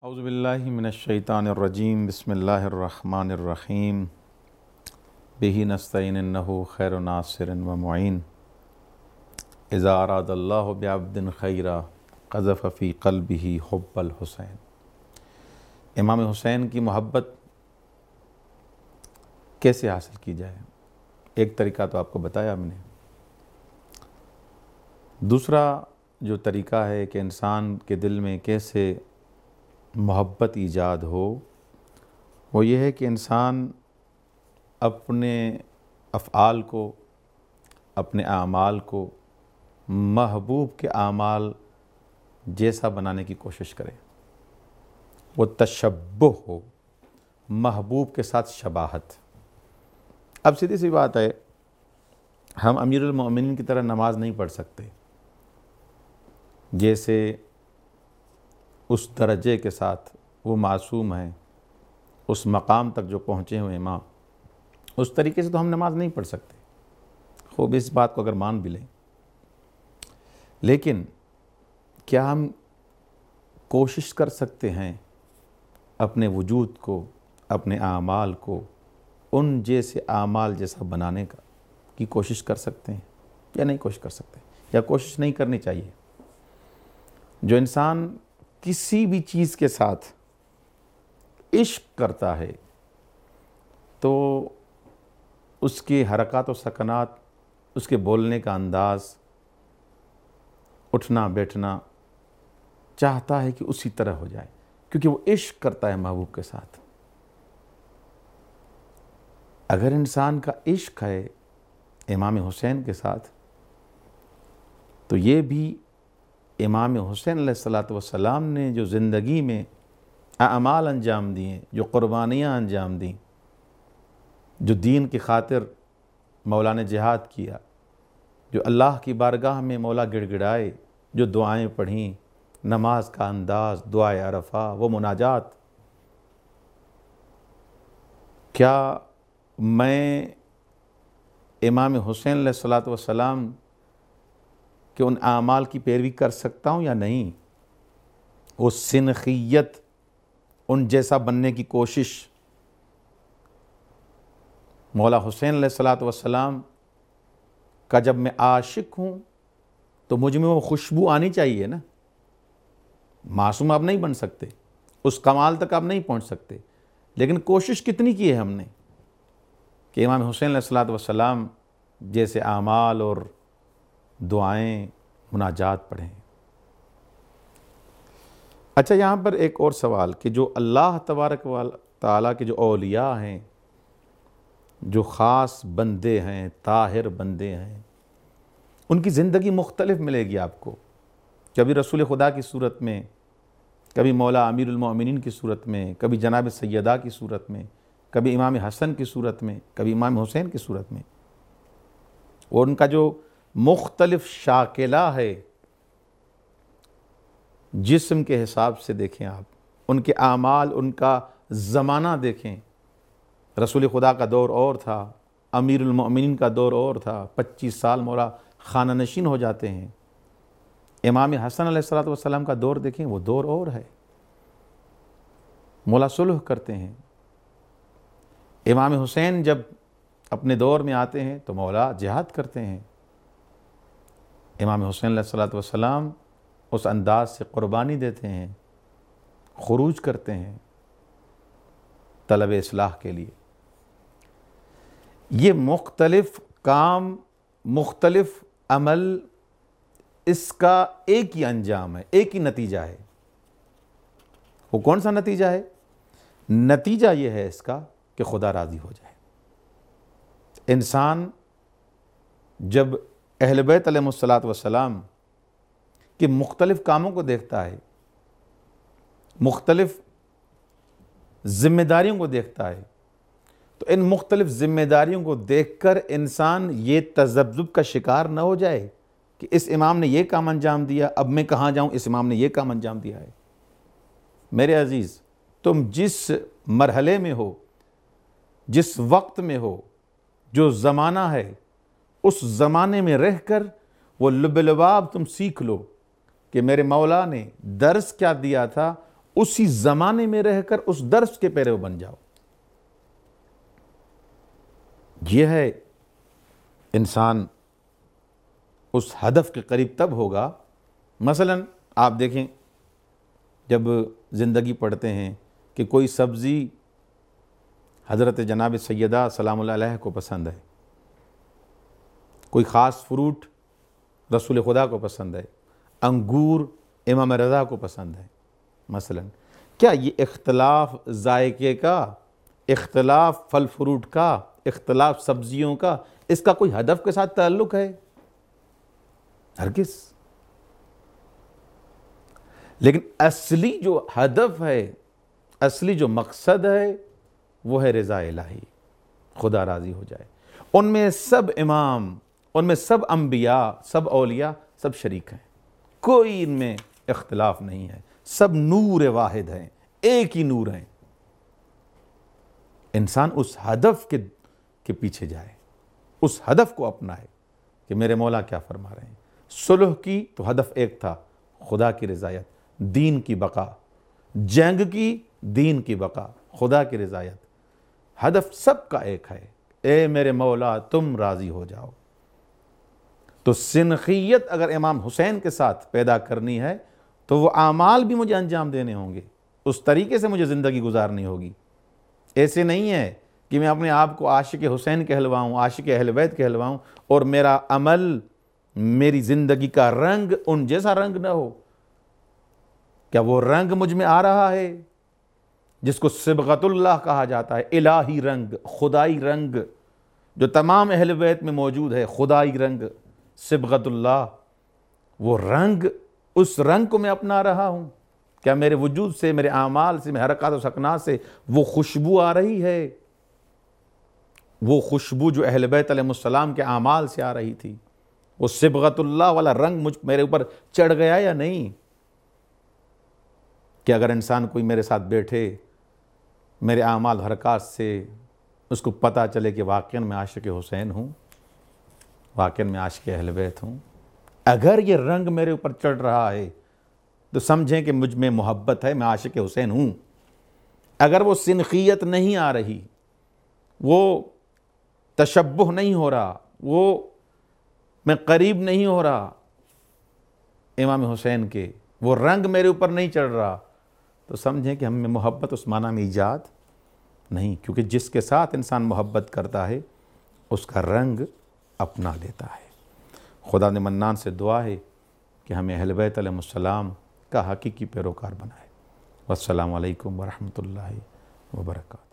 اعوذ باللہ من الشیطان الرجیم بسم اللہ الرحمن الرحیم بہ نستعین انہ خیر ناصر و معین اذا اراد اللہ بعبد خیرا قذف فی قلبہ حب الحسین۔ امام حسین کی محبت کیسے حاصل کی جائے؟ ایک طریقہ تو آپ کو بتایا ہم نے۔ دوسرا جو طریقہ ہے کہ انسان کے دل میں کیسے محبت ایجاد ہو، وہ یہ ہے کہ انسان اپنے افعال کو، اپنے اعمال کو محبوب کے اعمال جیسا بنانے کی کوشش کرے۔ وہ تشبہ ہو، محبوب کے ساتھ شباہت۔ اب سیدھی سی بات ہے، ہم امیر المؤمنین کی طرح نماز نہیں پڑھ سکتے جیسے اس درجے کے ساتھ وہ معصوم ہیں، اس مقام تک جو پہنچے ہوئے امام، اس طریقے سے تو ہم نماز نہیں پڑھ سکتے، خوب اس بات کو اگر مان بھی لیں۔ لیکن کیا ہم کوشش کر سکتے ہیں اپنے وجود کو، اپنے اعمال کو ان جیسے اعمال جیسا بنانے کی کوشش کر سکتے ہیں یا نہیں کوشش کر سکتے، یا کوشش نہیں کرنی چاہیے؟ جو انسان کسی بھی چیز کے ساتھ عشق کرتا ہے تو اس کی حرکات و سکنات، اس کے بولنے کا انداز، اٹھنا بیٹھنا چاہتا ہے کہ اسی طرح ہو جائے، کیونکہ وہ عشق کرتا ہے محبوب کے ساتھ۔ اگر انسان کا عشق ہے امام حسین کے ساتھ، تو یہ بھی امام حسین علیہ السلام نے جو زندگی میں اعمال انجام دیے، جو قربانیاں انجام دیں، جو دین کی خاطر مولا نے جہاد کیا، جو اللہ کی بارگاہ میں مولا گڑ گڑائے، جو دعائیں پڑھیں، نماز کا انداز، دعائے عرفہ، وہ مناجات، کیا میں امام حسین علیہ السلام کہ ان اعمال کی پیروی کر سکتا ہوں یا نہیں؟ وہ سنخیت، ان جیسا بننے کی کوشش، مولا حسین علیہ السلام کا جب میں عاشق ہوں تو مجھ میں وہ خوشبو آنی چاہیے نا۔ معصوم آپ نہیں بن سکتے، اس کمال تک آپ نہیں پہنچ سکتے، لیکن کوشش کتنی کی ہے ہم نے کہ امام حسین علیہ السلام جیسے اعمال اور دعائیں، مناجات پڑھیں۔ اچھا، یہاں پر ایک اور سوال کہ جو اللہ تبارک و تعالیٰ کے جو اولیاء ہیں، جو خاص بندے ہیں، طاہر بندے ہیں، ان کی زندگی مختلف ملے گی آپ کو۔ کبھی رسول خدا کی صورت میں، کبھی مولا امیر المؤمنین کی صورت میں، کبھی جناب سیدہ کی صورت میں، کبھی امام حسن کی صورت میں، کبھی امام حسین کی صورت میں۔ اور ان کا جو مختلف شاکلہ ہے، جسم کے حساب سے دیکھیں آپ، ان کے اعمال، ان کا زمانہ دیکھیں۔ رسول خدا کا دور اور تھا، امیر المؤمنین کا دور اور تھا، 25 سال مولا خانہ نشین ہو جاتے ہیں۔ امام حسن علیہ السلام کا دور دیکھیں، وہ دور اور ہے، مولا صلح کرتے ہیں۔ امام حسین جب اپنے دور میں آتے ہیں تو مولا جہاد کرتے ہیں۔ امام حسین علیہ السلام اس انداز سے قربانی دیتے ہیں، خروج کرتے ہیں طلب اصلاح کے لیے۔ یہ مختلف کام، مختلف عمل، اس کا ایک ہی انجام ہے، ایک ہی نتیجہ ہے۔ وہ کون سا نتیجہ ہے؟ نتیجہ یہ ہے اس کا کہ خدا راضی ہو جائے۔ انسان جب اہل بیت علیہ السلام کے مختلف کاموں کو دیکھتا ہے، مختلف ذمہ داریوں کو دیکھتا ہے، تو ان مختلف ذمہ داریوں کو دیکھ کر انسان یہ تذبذب کا شکار نہ ہو جائے کہ اس امام نے یہ کام انجام دیا، اب میں کہاں جاؤں، اس امام نے یہ کام انجام دیا ہے۔ میرے عزیز، تم جس مرحلے میں ہو، جس وقت میں ہو، جو زمانہ ہے، اس زمانے میں رہ کر وہ لب لباب تم سیکھ لو کہ میرے مولا نے درس کیا دیا تھا، اسی زمانے میں رہ کر اس درس کے پیرو بن جاؤ۔ یہ ہے انسان اس ہدف کے قریب تب ہوگا۔ مثلا آپ دیکھیں، جب زندگی پڑھتے ہیں کہ کوئی سبزی حضرت جناب سیدہ سلام اللہ علیہ کو پسند ہے، کوئی خاص فروٹ رسول خدا کو پسند ہے، انگور امام رضا کو پسند ہے مثلا، کیا یہ اختلاف ذائقے کا، اختلاف پھل فروٹ کا، اختلاف سبزیوں کا، اس کا کوئی ہدف کے ساتھ تعلق ہے؟ ہرگز۔ لیکن اصلی جو ہدف ہے، اصلی جو مقصد ہے، وہ ہے رضا الہی، خدا راضی ہو جائے۔ ان میں سب امام، ان میں سب انبیاء، سب اولیاء، سب شریک ہیں، کوئی ان میں اختلاف نہیں ہے، سب نور واحد ہیں، ایک ہی نور ہیں۔ انسان اس ہدف کے پیچھے جائے، اس ہدف کو اپنائے کہ میرے مولا کیا فرما رہے ہیں۔ صلح کی تو ہدف ایک تھا، خدا کی رضایت، دین کی بقا۔ جنگ کی، دین کی بقا، خدا کی رضایت۔ ہدف سب کا ایک ہے، اے میرے مولا تم راضی ہو جاؤ۔ تو سنخیت اگر امام حسین کے ساتھ پیدا کرنی ہے تو وہ اعمال بھی مجھے انجام دینے ہوں گے، اس طریقے سے مجھے زندگی گزارنی ہوگی۔ ایسے نہیں ہے کہ میں اپنے آپ کو عاشق حسین کہلواؤں، عاشق اہل بیت کہلواؤں، اور میرا عمل، میری زندگی کا رنگ ان جیسا رنگ نہ ہو۔ کیا وہ رنگ مجھ میں آ رہا ہے جس کو صبغت اللہ کہا جاتا ہے، الہی رنگ، خدائی رنگ جو تمام اہل بیت میں موجود ہے، خدائی رنگ، صبغت اللہ، وہ رنگ، اس رنگ کو میں اپنا رہا ہوں؟ کیا میرے وجود سے، میرے اعمال سے، میرے حرکات و سکنات سے وہ خوشبو آ رہی ہے؟ وہ خوشبو جو اہل بیت علیہ السلام کے اعمال سے آ رہی تھی، وہ صبغت اللہ والا رنگ میرے اوپر چڑھ گیا یا نہیں؟ کہ اگر انسان کوئی میرے ساتھ بیٹھے، میرے اعمال حرکات سے اس کو پتہ چلے کہ واقعاً میں عاشق حسین ہوں، واقعاً میں عاشق اہل بیت ہوں، اگر یہ رنگ میرے اوپر چڑھ رہا ہے تو سمجھیں کہ مجھ میں محبت ہے، میں عاشق حسین ہوں۔ اگر وہ سنخیت نہیں آ رہی، وہ تشبہ نہیں ہو رہا، وہ میں قریب نہیں ہو رہا امام حسین کے، وہ رنگ میرے اوپر نہیں چڑھ رہا، تو سمجھیں کہ ہم میں محبت اس معنی میں ایجاد نہیں، کیونکہ جس کے ساتھ انسان محبت کرتا ہے اس کا رنگ اپنا لیتا ہے۔ خدا نے منان سے دعا ہے کہ ہمیں اہل بیت علیہ السلام کا حقیقی پیروکار بنائے۔ والسلام علیکم ورحمۃ اللہ وبرکاتہ۔